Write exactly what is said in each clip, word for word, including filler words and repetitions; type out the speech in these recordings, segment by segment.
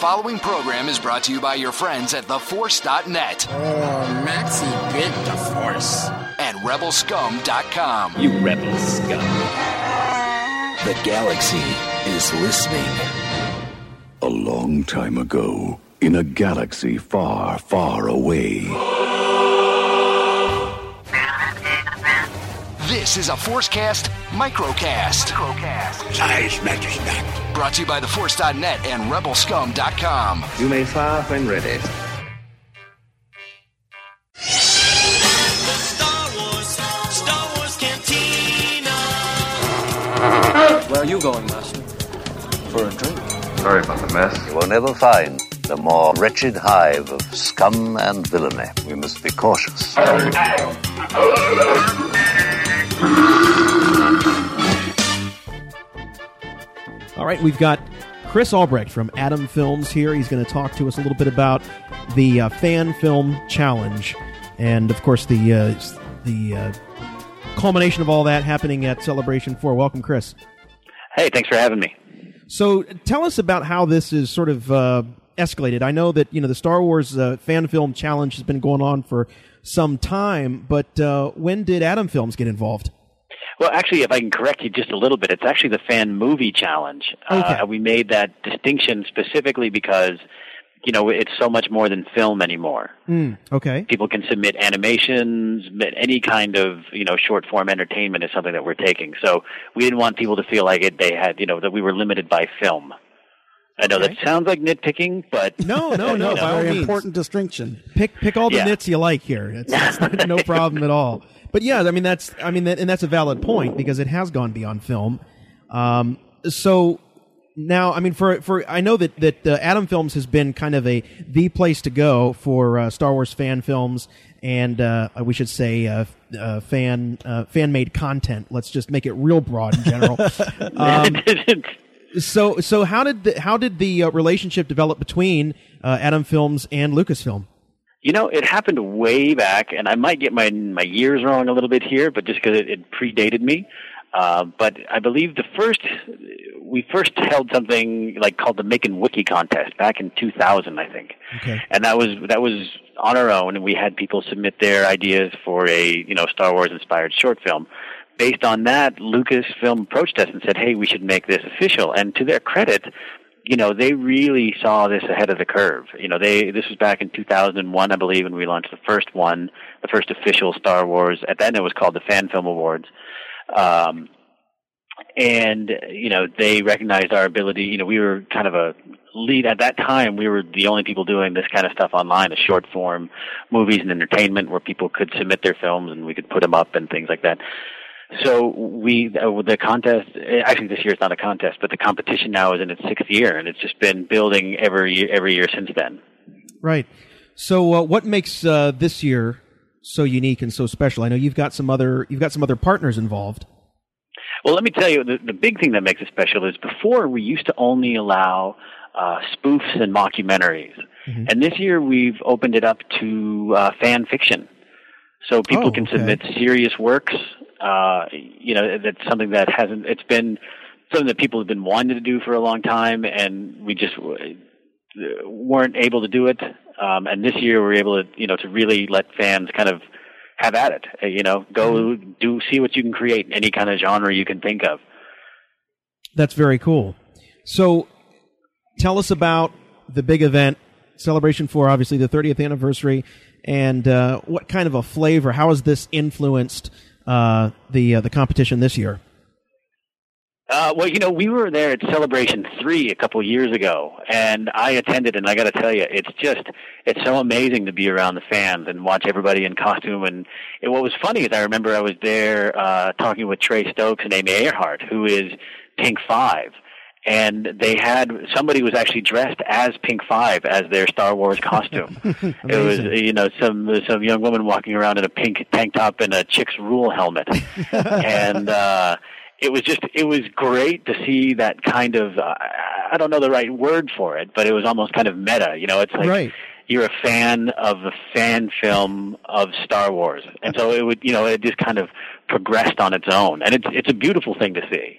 following program is brought to you by your friends at the force dot net. Oh, Maxie bit the Force. And rebel scum dot com. You rebel scum. The galaxy is listening. A long time ago, in a galaxy far, far away. This is a ForceCast Microcast. Microcast. Size matters not. Brought to you by the force dot net and rebel scum dot com. You may fire when ready. Star Wars, Star Wars Cantina. Where are you going, Master? For a drink? Sorry about the mess. You will never find the more wretched hive of scum and villainy. We must be cautious. All right, we've got Chris Albrecht from Atom Films here. He's going to talk to us a little bit about the uh, Fan Film Challenge, and of course the uh, the uh, culmination of all that happening at Celebration four. Welcome, Chris. Hey, thanks for having me. So, tell us about how this is sort of uh, escalated. I know that you know the Star Wars uh, Fan Film Challenge has been going on for some time, but uh, when did Atom Films get involved? Well, actually, if I can correct you just a little bit, it's actually the Fan Movie Challenge. Okay. Uh, we made that distinction specifically because, you know, it's so much more than film anymore. Mm, okay. People can submit animations, any kind of, you know, short-form entertainment is something that we're taking. So we didn't want people to feel like it, they had, you know, that we were limited by film. I know okay. that sounds like nitpicking, but... No, no, no, by all means. Important distinction. Pick pick all the Yeah. nits you like here. It's, it's no problem at all. But yeah, I mean that's I mean that, and that's a valid point because it has gone beyond film. Um, so now, I mean, for for I know that that uh, Atom Films has been kind of a the place to go for uh, Star Wars fan films, and uh, we should say uh, uh, fan uh, fan made content. Let's just make it real broad in general. um, so so how did the, how did the uh, relationship develop between uh, Atom Films and Lucasfilm? You know, it happened way back, and I might get my my years wrong a little bit here, but just because it, it predated me. Uh, but I believe the first we first held something like called the Makin' Wiki contest back in two thousand, I think. Okay. And that was that was on our own, and we had people submit their ideas for a you know Star Wars inspired short film. Based on that, Lucasfilm approached us and said, "Hey, we should make this official." And to their credit, you know, they really saw this ahead of the curve. You know, they this was back in two thousand one, I believe, when we launched the first one, the first official Star Wars. At then it was called the Fan Film Awards. Um, and, you know, they recognized our ability. You know, we were kind of a lead. At that time, we were the only people doing this kind of stuff online, the short form movies and entertainment where people could submit their films and we could put them up and things like that. So we, the contest, actually this year it's not a contest, but the competition now is in its sixth year, and it's just been building every year, every year since then. Right. So uh, what makes uh, this year so unique and so special? I know you've got some other, you've got some other partners involved. Well, let me tell you, the, the big thing that makes it special is before we used to only allow uh, spoofs and mockumentaries. Mm-hmm. And this year we've opened it up to uh, fan fiction. So people oh, can okay. submit serious works. Uh, you know, that's something that hasn't, it's been something that people have been wanting to do for a long time, and we just weren't able to do it. Um, and this year we're able to, you know, to really let fans kind of have at it. Uh, you know, go mm-hmm. do, see what you can create in any kind of genre you can think of. That's very cool. So tell us about the big event, Celebration four, obviously the thirtieth anniversary, and uh, what kind of a flavor, how has this influenced uh, the uh, the competition this year? Uh, well, you know, we were there at Celebration three a couple of years ago, and I attended, and I got to tell you, it's just, it's so amazing to be around the fans and watch everybody in costume. And it, what was funny is I remember I was there uh, talking with Trey Stokes and Amy Earhart, who is Pink Five. And they had, somebody was actually dressed as Pink Five as their Star Wars costume. It was, you know, some some young woman walking around in a pink tank top and a Chick's Rule helmet. and uh, it was just, it was great to see that kind of, uh, I don't know the right word for it, but it was almost kind of meta. You know, it's like right. You're a fan of a fan film of Star Wars. And so it would, you know, it just kind of progressed on its own. And it's it's a beautiful thing to see.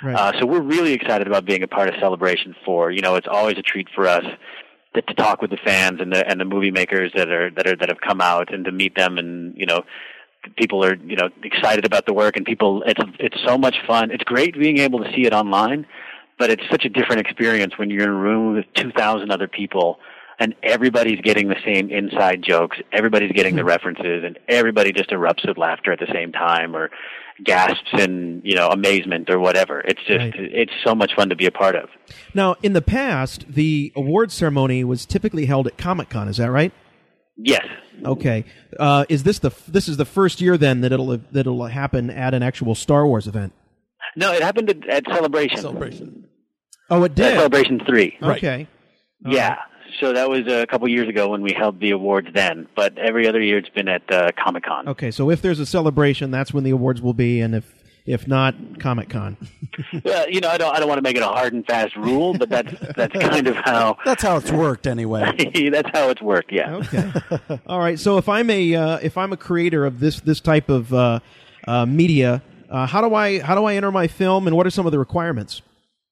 Right. Uh, so we're really excited about being a part of Celebration four. You know, it's always a treat for us to, to talk with the fans and the and the movie makers that are that are that have come out, and to meet them, and you know, people are you know excited about the work, and people it's it's so much fun. It's great being able to see it online, but it's such a different experience when you're in a room with two thousand other people. And everybody's getting the same inside jokes. Everybody's getting the references, and everybody just erupts with laughter at the same time, or gasps in you know amazement or whatever. It's just Right. it's so much fun to be a part of. Now, in the past, the awards ceremony was typically held at Comic-Con. Is that right? Yes. Okay. Uh, is this the this is the first year then that it'll that it'll happen at an actual Star Wars event? No, it happened at, at Celebration. Celebration. Oh, it At did. Celebration three. Okay. Yeah. So that was a couple years ago when we held the awards then, but every other year it's been at uh, Comic-Con. Okay. So if there's a celebration, that's when the awards will be, and if if not, Comic-Con. Well, you know, I don't I don't want to make it a hard and fast rule, but that's that's kind of how That's how it's worked anyway. that's how it's worked. Yeah. Okay. All right. So if I'm a uh, if I'm a creator of this this type of uh, uh, media, uh, how do I how do I enter my film, and what are some of the requirements?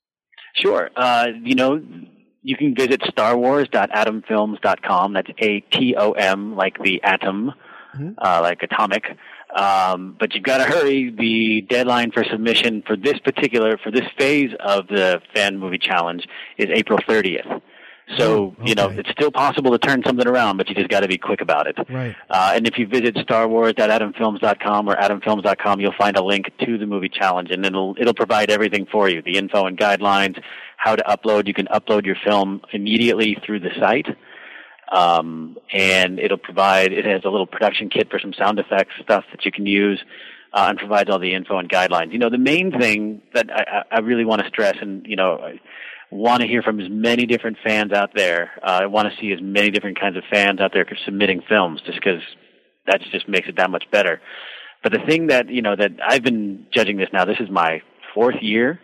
Sure. Uh, you know, you can visit star wars dot atom films dot com. That's A T O M, like the atom, Mm-hmm. uh, like atomic. Um, but you've got to hurry. The deadline for submission for this particular, for this phase of the Fan Movie Challenge is April thirtieth. So, Oh, you know, okay. it's still possible to turn something around, but you just got to be quick about it. Right. Uh, and if you visit star wars dot atom films dot com or atom films dot com, you'll find a link to the movie challenge, and it'll it'll provide everything for you, the info and guidelines, how to upload. You can upload your film immediately through the site, um, and it'll provide. It has a little production kit for some sound effects stuff that you can use, uh, and provides all the info and guidelines. You know, the main thing that I, I really want to stress, and you know. I, want to hear from as many different fans out there. Uh, I want to see as many different kinds of fans out there submitting films, just because that just makes it that much better. But the thing that, you know, that I've been judging this now, this is my fourth year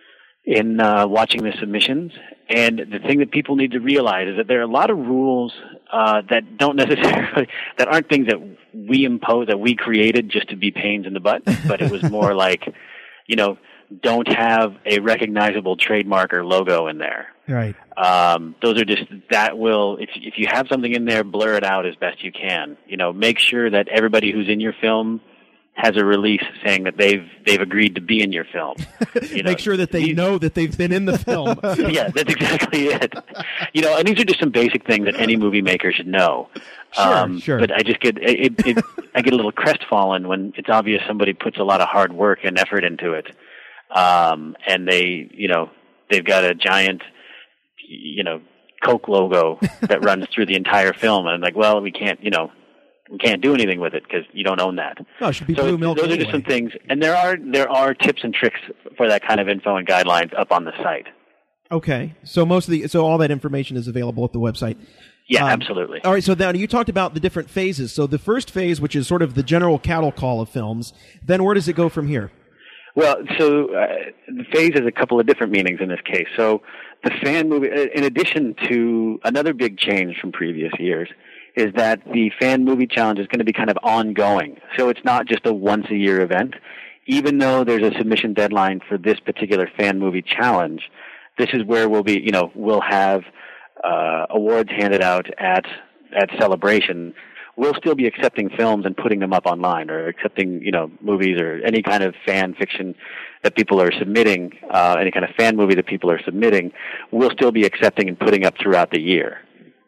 in uh, watching the submissions, and the thing that people need to realize is that there are a lot of rules uh, that don't necessarily, that aren't things that we impose, that we created just to be pains in the butt, but it was more like, you know, don't have a recognizable trademark or logo in there. Right. Um, those are just, that will, if if you have something in there, blur it out as best you can. You know, make sure that everybody who's in your film has a release saying that they've they've agreed to be in your film. You know, Make sure that they these- know that they've been in the film. Yeah, that's exactly it. You know, and these are just some basic things that any movie maker should know. Sure, sure. But I just get it, it, I get a little crestfallen when it's obvious somebody puts a lot of hard work and effort into it. Um, and they, you know, they've got a giant, you know, Coke logo that runs through the entire film, and I'm like, well, we can't, you know, we can't do anything with it because you don't own that. No, it should be So blue milk those anyway. are just some things, and there are there are tips and tricks for that kind of info and guidelines up on the site. Okay, so most of the so all that information is available at the website. Yeah, Um, absolutely. All right, so now you talked about the different phases. So the first phase, which is sort of the general cattle call of films, then where does it go from here? Well, so uh, the phase has a couple of different meanings in this case. So the fan movie, in addition to another big change from previous years, is that the Fan Movie Challenge is going to be kind of ongoing. So it's not just a once-a-year event. Even though there's a submission deadline for this particular Fan Movie Challenge, this is where we'll be, you know, we'll have uh, awards handed out at at Celebration. We'll still be accepting films and putting them up online, or accepting, you know, movies or any kind of fan fiction that people are submitting, uh, any kind of fan movie that people are submitting. We'll still be accepting and putting up throughout the year.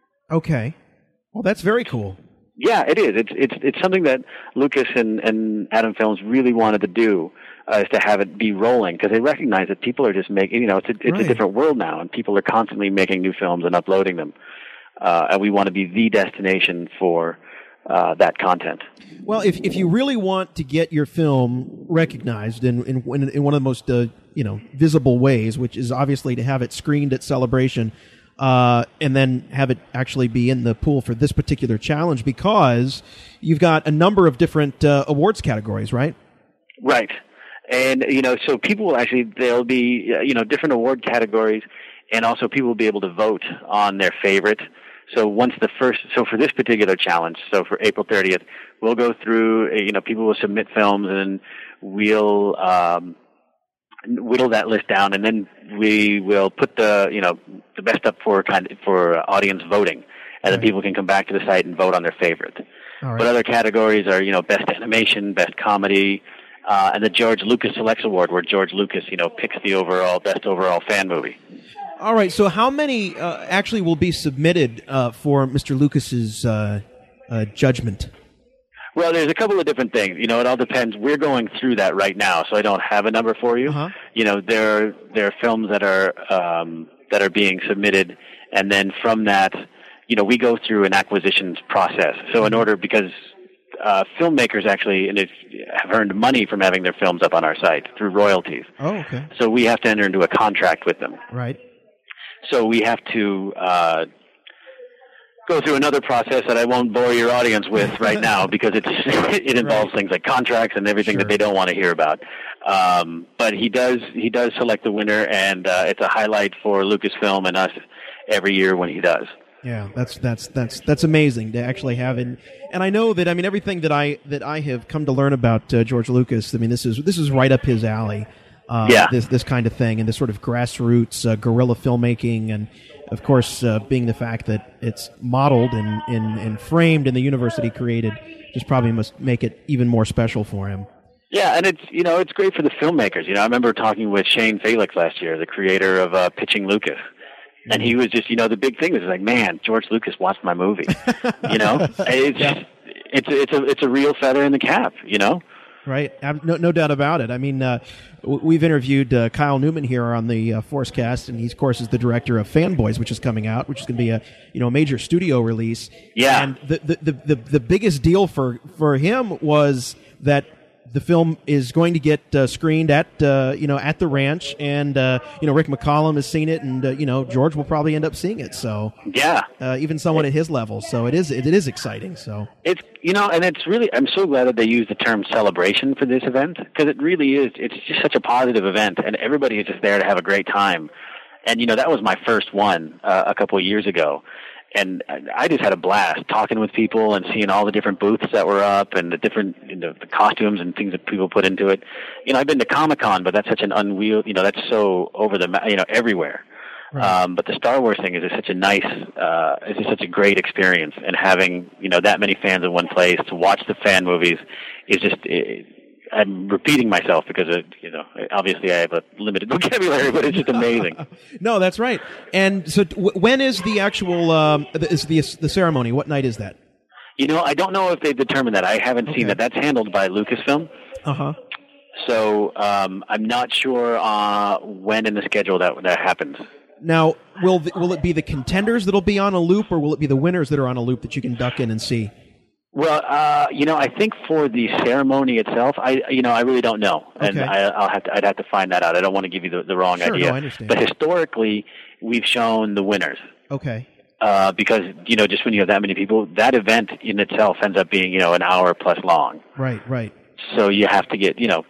Okay. Well, that's very cool. Yeah, it is. It's it's it's something that Lucas and, and Atom Films really wanted to do, uh, is to have it be rolling, because they recognize that people are just making, you know, it's a, it's Right. a different world now, and people are constantly making new films and uploading them, uh, and we want to be the destination for uh, that content. Well, if if you really want to get your film recognized in in, in one of the most uh, you know visible ways, which is obviously to have it screened at Celebration, uh, and then have it actually be in the pool for this particular challenge, because you've got a number of different uh, awards categories, right? Right. And, you know, so people will actually, there'll be, uh, you know, different award categories, and also people will be able to vote on their favorite. So once the first, so for this particular challenge, so for April thirtieth, we'll go through, uh, you know, people will submit films, and we'll, um, whittle that list down, and then we will put the you know the best up for kind of, for audience voting, and then Right. people can come back to the site and vote on their favorite. All right. But other categories are you know best animation, best comedy, uh, and the George Lucas Selects Award, where George Lucas you know picks the overall best overall fan movie. All right. So how many uh, actually will be submitted uh, for Mister Lucas's uh, uh, judgment? Well, there's a couple of different things. You know, it all depends. We're going through that right now, so I don't have a number for you. Uh-huh. You know, there there are films that are um, that are being submitted, and then from that, you know, we go through an acquisitions process. So in order, because uh, filmmakers actually and if, have earned money from having their films up on our site through royalties. Oh, okay. So we have to enter into a contract with them. Right. So we have to uh, go through another process that I won't bore your audience with right now because it's it involves Right. things like contracts and everything Sure. that they don't want to hear about. Um, but he does he does select the winner, and uh, it's a highlight for Lucasfilm and us every year when he does. Yeah, that's that's that's that's amazing to actually have, and and I know that I mean everything that I that I have come to learn about uh, George Lucas. I mean this is this is right up his alley. Uh, Yeah. This this kind of thing, and this sort of grassroots uh, guerrilla filmmaking, and of course uh, being the fact that it's modeled and, and and framed in the universe that he created, just probably must make it even more special for him. Yeah, and it's you know it's great for the filmmakers. You know, I remember talking with Shane Felix last year, the creator of uh, Pitching Lucas. And he was just, you know, the big thing was like, man, George Lucas watched my movie. You know, it's Yeah. it's it's a it's a real feather in the cap. You know, Right, Ab- no, no doubt about it. I mean, uh, w- we've interviewed uh, Kyle Newman here on the uh, Forcecast, and he, of course, is the director of Fanboys, which is coming out, which is going to be a you know major studio release. Yeah. and the the, the the the biggest deal for for him was that the film is going to get uh, screened at uh, you know at the ranch, and uh, you know Rick McCallum has seen it, and uh, you know George will probably end up seeing it. So yeah, uh, even someone at his level, so it is it, it is exciting. So it's you know, and it's really I'm so glad that they use the term celebration for this event because it really is. It's just such a positive event, and everybody is just there to have a great time. And you know that was my first one uh, a couple of years ago. And I just had a blast talking with people and seeing all the different booths that were up and the different you know, the costumes and things that people put into it. You know, I've been to Comic-Con, but that's such an unwieldy, you know, that's so over the, ma- you know, everywhere. Right. Um, but the Star Wars thing is just such a nice, uh, it's just such a great experience. And having, you know, that many fans in one place to watch the fan movies is just, it, I'm repeating myself because, of, you know, obviously I have a limited vocabulary, but it's just amazing. No, that's right. And so, w- when is the actual um, the, is the the ceremony? What night is that? You know, I don't know if they've determined that. I haven't Okay. seen that. That's handled by Lucasfilm. Uh huh. So um, I'm not sure uh, when in the schedule that that happens. Now, will the, will it be the contenders that'll be on a loop, or will it be the winners that are on a loop that you can duck in and see? Well, uh, you know, I think for the ceremony itself, I, you know, I really don't know, and Okay. I, I'll have to, I'd have to find that out. I don't want to give you the, the wrong Sure, idea. no, I understand. But historically, we've shown the winners Okay. uh, because you know, just when you have that many people, that event in itself ends up being you know an hour plus long. Right. Right. So you have to get, you know,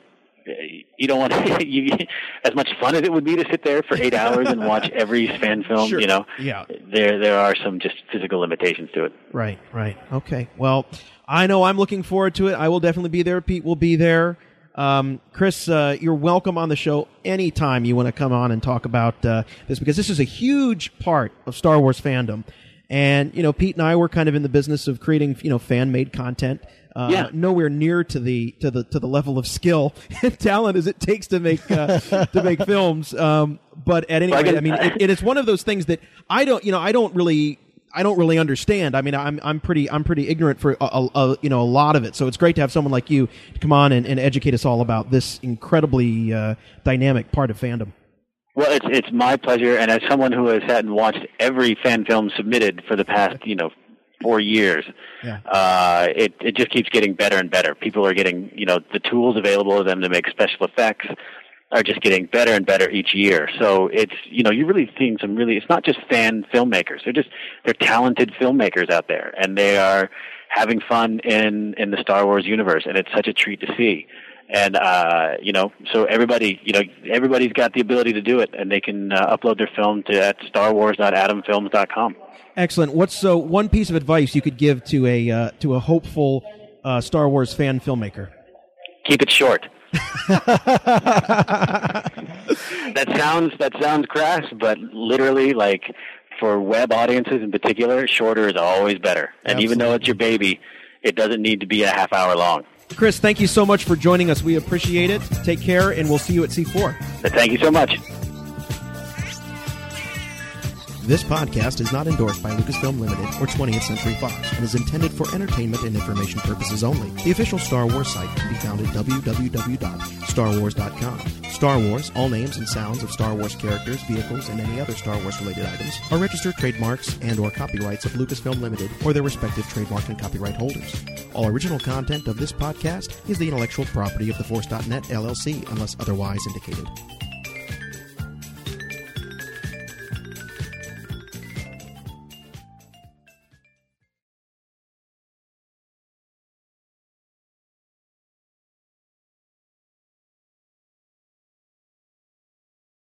you don't want to, you, as much fun as it would be to sit there for eight hours and watch every fan film, Sure. you know, Yeah. there there are some just physical limitations to it. Right. Right. Okay. Well, I know I'm looking forward to it. I will definitely be there. Pete will be there. Um, Chris, uh, you're welcome on the show anytime you want to come on and talk about uh, this, because this is a huge part of Star Wars fandom. And, you know, Pete and I were kind of in the business of creating, you know, fan-made content. Uh, Yeah. Nowhere near to the to the to the level of skill and talent as it takes to make uh, to make films. Um, but at any Well, I rate, guess- I mean, it, it is one of those things that I don't, you know, I don't really. I don't really understand. I mean, I'm I'm pretty I'm pretty ignorant for a, a, a, you know a lot of it. So it's great to have someone like you to come on and, and educate us all about this incredibly uh, dynamic part of fandom. Well, it's it's my pleasure, and as someone who has sat and watched every fan film submitted for the past, you know, four years, Yeah. uh, it it just keeps getting better and better. People are getting, you know, the tools available to them to make special effects are just getting better and better each year. So it's, you know, you're really seeing some really, it's not just fan filmmakers. They're just, they're talented filmmakers out there, and they are having fun in, in the Star Wars universe, and it's such a treat to see. And, uh, you know, so everybody, you know, everybody's got the ability to do it, and they can uh, upload their film to at star wars dot adam films dot com. Excellent. What's so one piece of advice you could give to a uh, to a hopeful uh, Star Wars fan filmmaker? Keep it short. that sounds that sounds crass, but literally, like for web audiences in particular, shorter is always better. And Absolutely. even though it's your baby, it doesn't need to be a half hour long. Chris, thank you so much for joining us. We appreciate it. Take care, and we'll see you at C four. But thank you so much. This podcast is not endorsed by Lucasfilm Limited or twentieth Century Fox and is intended for entertainment and information purposes only. The official Star Wars site can be found at w w w dot star wars dot com. Star Wars, all names and sounds of Star Wars characters, vehicles, and any other Star Wars-related items are registered trademarks and or copyrights of Lucasfilm Limited or their respective trademark and copyright holders. All original content of this podcast is the intellectual property of the Force dot net L L C unless otherwise indicated.